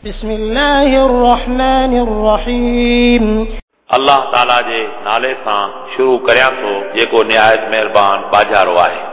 बिस्मिल्लाहिर रहमानिर रहीम। अल्लाह ताला जे नाले सां शुरू करियां थो जेको निहायत महिरबान बाजारो आहे।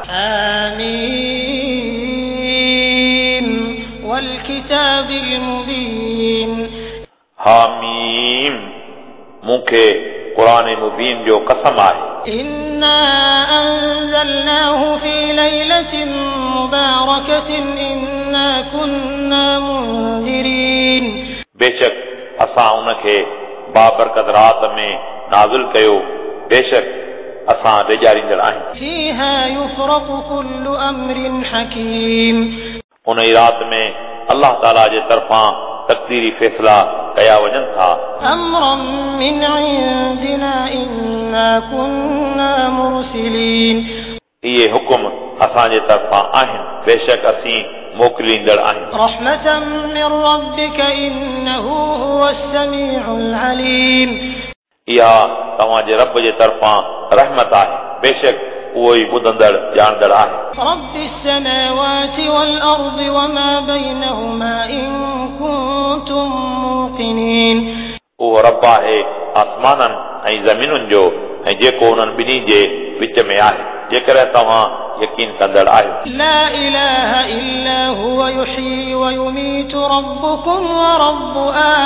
आमीन वल किताबिल मुबीन। हामीम मूंखे क़ुरान मुबीन जो कसम आहे। इन्ना अंज़लनाहु फी लैलतिन मुबारकतिन इन्ना कुन्ना मुंज़िरीन। बेशक असां उनखे बाबरकत रात में नाज़िल कयो, बेशक असां ॾेजारींदड़ आहियूं। फीहा युफ़रक़ु कुल्लु अम्रिन हकीम। उन ई रात में अल्लाह ताला जे तरफ़ां तक़दीरी फ़ैसिला कया वञनि था। अम्रन मिन इंदिना इन्ना कुन्ना मुरसिलीन। इहे हुकुम असांजे तरफ़ां आहिनि, बेशक असीं मोकिलींदड़ आहियूं। रहमतन मिन रब्बिक इन्नहु हुवस समीउल अलीम। इहा तव्हांजे रब जे तरफ़ां रहमत आहे, बेशक उहो ई ॿुधंदड़ ॼाणंदड़ आहे। रब्बिस समावाति वल अर्दि वमा बैनहुमा इन कुंतुम मूक़िनीन। उहो रब आहे आसमाननि ऐं ज़मीनुनि जो ऐं जेको उन्हनि ॿिन्ही जे विच में आहे, जेकर तव्हां यकीन कंदड़ आहियो। ला इलाहा इल्ला हुव युहयी व युमीतु रब्बुकुम व रब्बु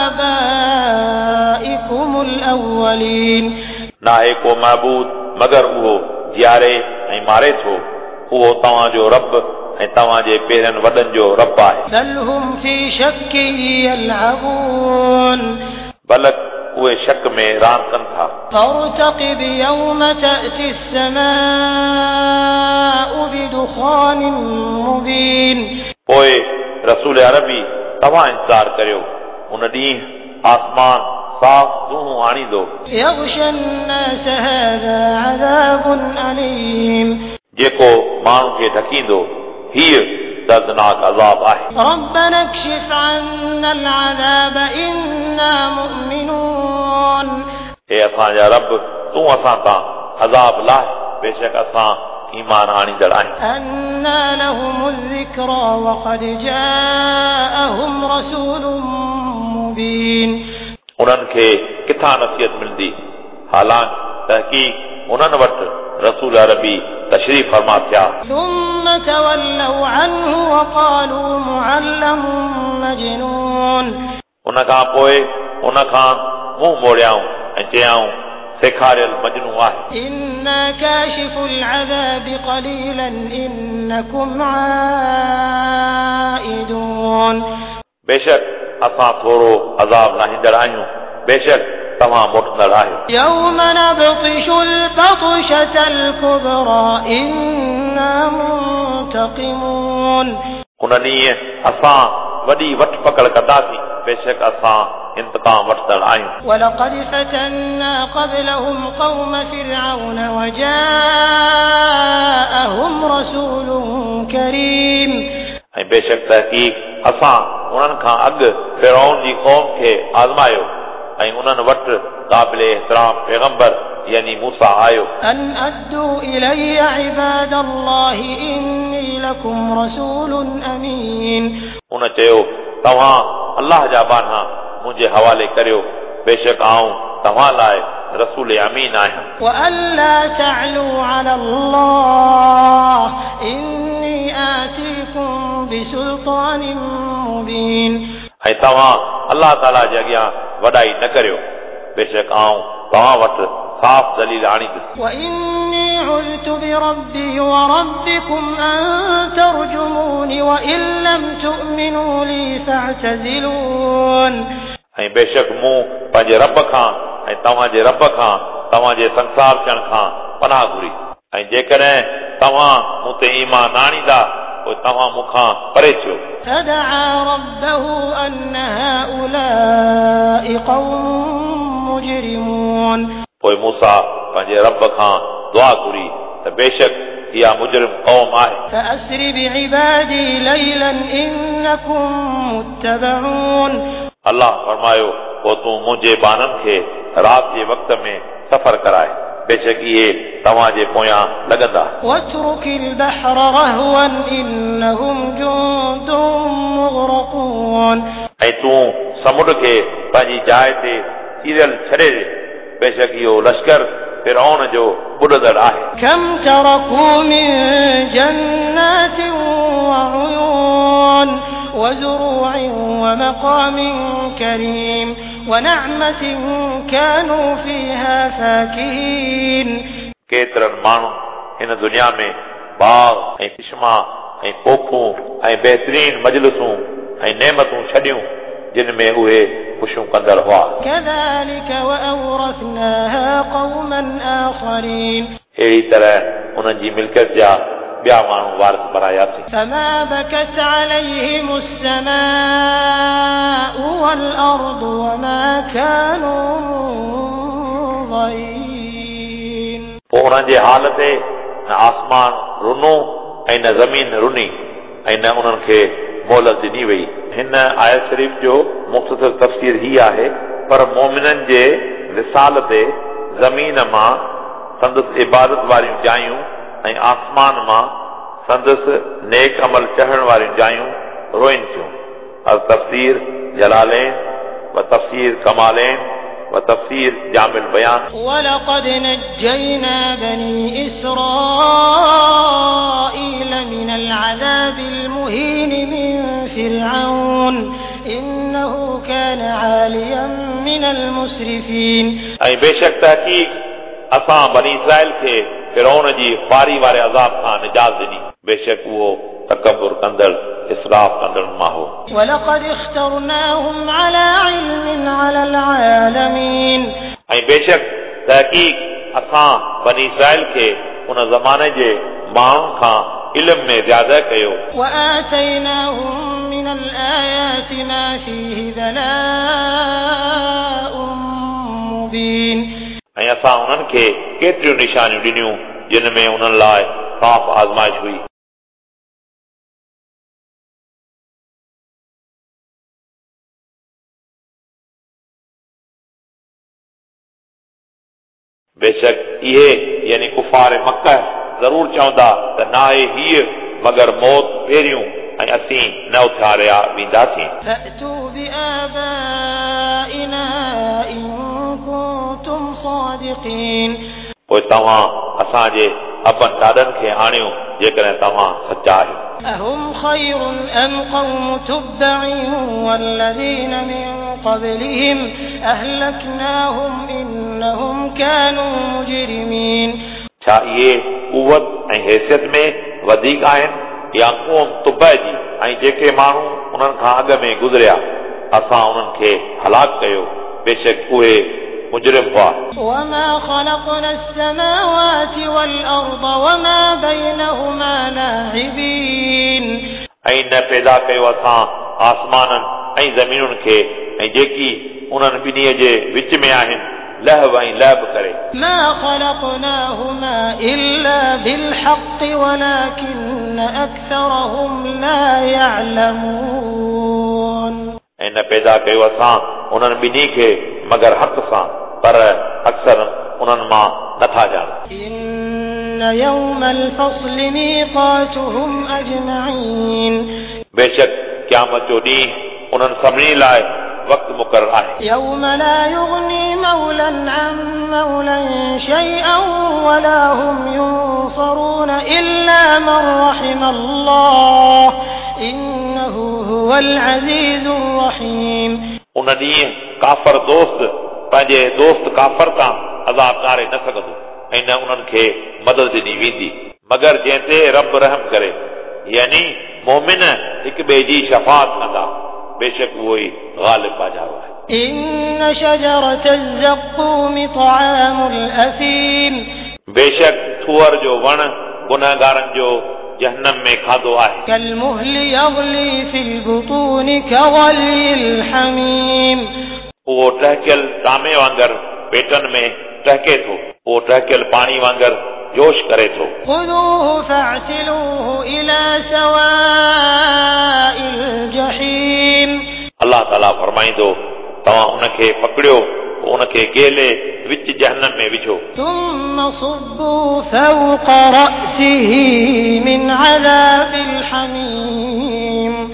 आबाइकुमुल अव्वलीन। नाहे को महबूद मगर उहो जियारे ऐं मारे थो, उहो तव्हांजो रब ऐं तव्हांजे पहिरियनि वॾनि जो रब आहे। बल हुम फी शक्किन यलअबून। बलक उहे शक में रांदि कनि था। फर्तक़िब यौम तअति अस्समाउ बिदुखानिन मुबीन। पोइ रसूल अरबी तव्हां इंतज़ार करियो, उन ॾींहुं आसमान साफ़ दूं आणींदो। यग़शन नास हाज़ा अज़ाबुन अलीम। जेको माण्हू खे ढकींदो, हीअ दर्दनाक अज़ाब आहे। रब्बना कशिफ़ अन्नल अज़ाब इन्ना मुमिनून। हे असांजा रब, तूं असां तां अज़ाब लाहे, बेशक असां ईमान आणींदड़ आहियूं। अन्ना लहुमुज़ ज़िक्रा वक़द जाअहुम रसूलुम मुबीन। उन्हनि खे किथां नसीहत मिलंदी, हालांकि तहक़ीक़ उन्हनि वटि रसूल अरबी तशरीफ़ फरमा थिया। ثم تولوا عنه وقالوا معلم مجنون। उन खां पोइ उन खां मुंहुं मोड़ियाऊं ऐं चयाऊं सेखारियल मजनू आहे। إنا كاشف العذاب قليلا إنكم عائدون। बेशक असां थोरो अज़ाब लाहींदड़ आहियूं, बेशक तव्हां मोटंदड़ आहियो। يوم نبطش البطشة الكبرى إنا منتقمون। उन ॾींहुं असां वॾी वठ पकड़ कंदासीं, बेशक असां इंतकाम वठंदड़ आहियूं। ولقد فتنا قبلهم قوم فرعون وجاءهم رسول كريم। ऐं बेशक तहक़ीक़ असां उन्हनि खां अॻु फ़िरौन जी क़ौम खे आज़मायो ऐं उन्हनि वटि क़ाबिल एहतराम पैगंबर यानी मूसा आयो। أن أدوا إلي عباد الله إني لكم رسول أمين। उन चयो, तव्हां अल्लाह जा बाना मुंहिंजे हवाले करियो, बेशक आऊं तव्हां लाइ रसूल अमीन आहियां। وألا تعلوا على الله إني آتيكم بسلطان مبين। ऐं तव्हां अल्लाह ताला जे अॻियां वॾाई न करियो, बेशक आऊं तव्हां वटि साफ़ दलील आणींदुसि। وإني عذت بربي وربكم أن ترجمون وإن لم تؤمنوا لي فاعتزلون। ऐं बेशक मूं पंहिंजे रब खां ऐं तव्हांजे रब खां तव्हांजे संसार थियण खां पनाह घुरी, ऐं जेकॾहिं तव्हां मूं ते ईमान आणींदा पोइ तव्हां मूंखां परे थियो। فدعا ربه أن هؤلاء قوم مجرمون। पोइ मूसा पंहिंजे रब खां दुआ घुरी त बेशक इहा मुजरिम क़ौम आहे। فأسر بعبادي ليلا إنكم متبعون। अल्लाह फरमायो, पोइ तूं मुंहिंजे बाननि खे राति जे वक़्त में सफ़र कराए, बेशक इहे तव्हांजे पोयां लॻंदा। واترك البحر رهوا إنهم جند مغرقون। ऐं तूं समुंड खे पंहिंजी जाइ ते सीरियल छॾे ॾे बेशक इहो लश्कर फिरौन जो ॿुॾंदड़ आहे كم تركوا من جنات وعيون وزروع ومقام كريم ونعمة كانوا فيها فاكهين केतिरनि माण्हू हिन दुनिया में बाग ऐं चश्मा ऐं पोखूं ऐं बहितरीन मजलिसूं ऐं नेमतूं छॾियूं जिन में उहे ख़ुशियूं कंदड़ हुआ كذلك وأورثناها قوما آخرين अहिड़ी तरह उन्हनि जी मिल्कियत जा ॿिया माण्हू वारिस बणायासीं فما بكت عليهم السماء والأرض وما كانوا منظرين पोइ उन्हनि जे हाल ते न आसमान रुनो ऐं न ज़मीन रुनी ऐं न उन्हनि खे मोहलत ॾिनी वई हिन आयत शरीफ़ जो मुख़्तसर तफ़सीर ही आहे पर मोमिननि जे विसाल ते ज़मीन मां संदसि इबादत वारियूं जायूं ऐं आसमान मां संदसि नेक अमल चढ़ण वारियूं जायूं रोइन थियूं और तफ़सीर जलालैन व तफ़सीर कमालैन व तफ़सीर जामिल बयान ولقد نجينا بني إسرائيل من العذاب المهين من فرعون إنه كان عاليا من المسرفين ऐं बेशक तहक़ीक़ असां बनी इसराइल खे फिरौन जी ख़्वारी वारे अज़ाब खां निजात ॾिनी बेशक उहो तकबुर कंदड़ इसराफ़ कंदड़ मां हो ولقد اخترناهم على علم على العالمين ऐं बेशक तहक़ीक़ असां बनी इसराइल खे उन ज़माने जे माण्हुनि खां इल्म में ज़्यादा कयो وآتيناهم من الآيات ما فيه بلاء مبين ऐं असां उन्हनि खे केतिरियूं निशानियूं ॾिनियूं जिन में उन्हनि लाइ साफ़ आज़माइश हुई बेशक इहे यानी कुफार मक्का ज़रूर चवंदा त न आहे हीअ मगर मौत पहिरियूं ऐं असीं न उथारिया वेंदासीं فأتوا بآبائنا إن كنتم صادقين पोइ तव्हां असांजे अपनि ॾाॾनि खे आणियो जेकॾहिं तव्हां सचा आहियो أهم خير أم قوم تبع والذين من قبلهم أهلكناهم إنهم كانوا مجرمين छा इहे कुवत ऐं हैसियत में वधीक आहिनि या क़ौम तुब जी ऐं जेके माण्हू उन्हनि खां अॻु में गुज़रिया असां उन्हनि खे हलाक कयो बेशक उहे मुजरिम हुआ وما خلقنا السماوات والأرض وما بينهما لاعبين ऐं न पैदा कयो असां आसमाननि ऐं ज़मीनुनि खे ऐं जेकी उन्हनि ॿिन्हीअ जे विच में आहिनि लहव ऐं लहब करे ما خلقناهما إلا بالحق ولكن أكثرهم لا يعلمون ऐं न पैदा कयो असां उन्हनि ॿिन्ही खे मगर हक़ सां पर अक्सर उन्हनि मां नथा ॼाणनि إن يوم الفصل ميقاتهم أجمعين बेशक क़यामत जो ॾींहुं उन्हनि सभिनी लाइ वक़्तु मुक़ररु आहे يوم لا يغني مولا عن مولا شيئا ولا هم ينصرون إلا من رحم الله إنه هو العزيز الرحيم उन ॾींहुं काफ़र दोस्त पंहिंजे दोस्त काफ़र तां अज़ाब कारे न सघंदो ऐं न उन्हनि खे मदद ॾिनी वेंदी मगर जंहिं ते रब रहम करे यानी मोमिन हिक ॿिए जी शफ़ाअत कंदा बेशक उहो ई ग़ालिब बाजारो आहे إن شجرة الزقوم طعام الأثيم बेशक थूअर जो वण गुनहगारनि जो जहन्नम में खाधो आहे كالمهل يغلي في البطون كغلي الحميم उहो टहिकियल तामे वांगुरु पेटनि में टहिके थो उहो टहिकियल पाणी वांगुरु जोश करे थो خذوه فاعتلوه إلى سواء الجحيم अलाह ताला फरमाईंदो तव्हां उनखे पकड़ियो उनखे गेले विच जहन्नम में विझो ثم صبوا فوق رأسه من عذاب الحميم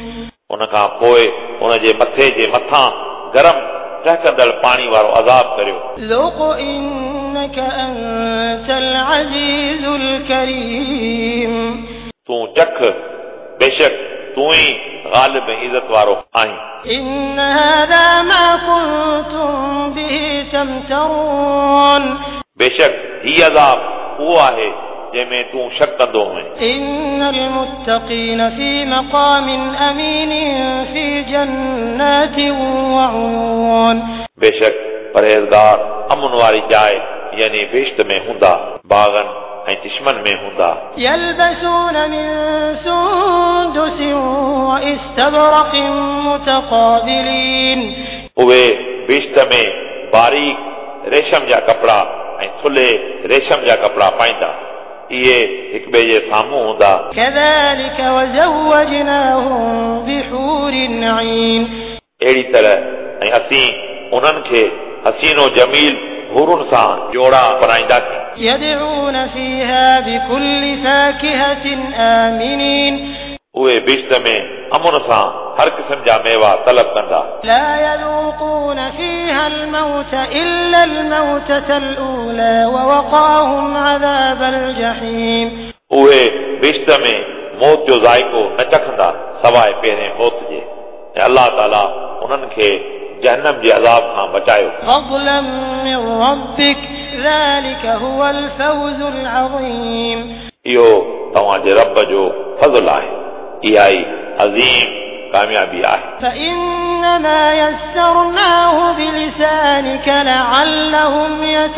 उन खां पोइ उन जे मथे जे मथां गरम टहकंदड़ पाणी वारो अज़ाब करियो ذُقْ إِنَّكَ أَنْتَ الْعَزِيزُ الْكَرِيمُ तूं चख बेशक तूं ई ग़ालिब इज़त वारो आहीं إِنَّ هَذَا مَا كُنْتُمْ بِهِ تَمْتَرُونَ बेशक हीउ अज़ाब उहो आहे जंहिंमें तूं शक कंदो हुएं إِنَّ الْمُتَّقِينَ فِي مَقَامٍ أَمِينٍ فِي جَنَّاتٍ وَعُيُونٍ बेशक परहेज़गार अमन वारी जाइ यानी बेश्त में हूंदा बाग़न ऐं चश्मन में हूंदा يَلْبَسُونَ مِن سُندُسٍ وَإِسْتَبْرَقٍ مُتَقَابِلِينَ उहे बेश्त में बारीक रेशम जा कपड़ा ऐं थुल्हे रेशम जा कपड़ा पाईंदा इहे हिक ॿिए जे साम्हूं हूंदा كَذَلِكَ وَزَوَّجْنَاهُم بِحُورٍ عِينٍ अहिड़ी तरह ऐं असीं उन्हनि खे हसीनो जमील हुरुनि सां जोड़ा बनाईंदासीं يَدْعُونَ فِيهَا بِكُلِّ فَاكِهَةٍ آمِنِينَ उहे बिश्त में अमुन सां हर क़िस्म जा मेवा तलब कंदा لا يذوقون فيها الموت إلا الموتة الأولى ووقاهم عذاب الجحيم उहे बिश्त में मौत जो ज़ाइको न चखंदा सवाइ पहिरें मौत जे ऐं अल्लाह ताला उन्हनि खे जहन्नम जे अज़ाब खां बचायो فضلا من ربك ذلك هو الفوز العظيم इहो तव्हांजे रब जो फज़ल आहे इहा ई अज़ीम कामयाबी आहे فإنما يسرناه بلسانك لعلهم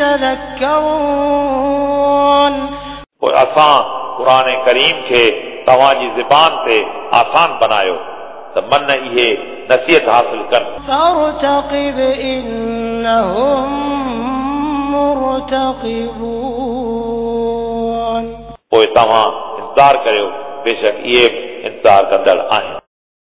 يتذكرون पोइ असां क़ुर करीम खे तव्हांजी ज़बान ते आसान बनायो त मन इहे नसीहत हासिल कनि فارتقب إنهم مرتقبون पोइ तव्हां इंतज़ार करियो बेशक इहे इंतज़ार कंदड़ आहिनि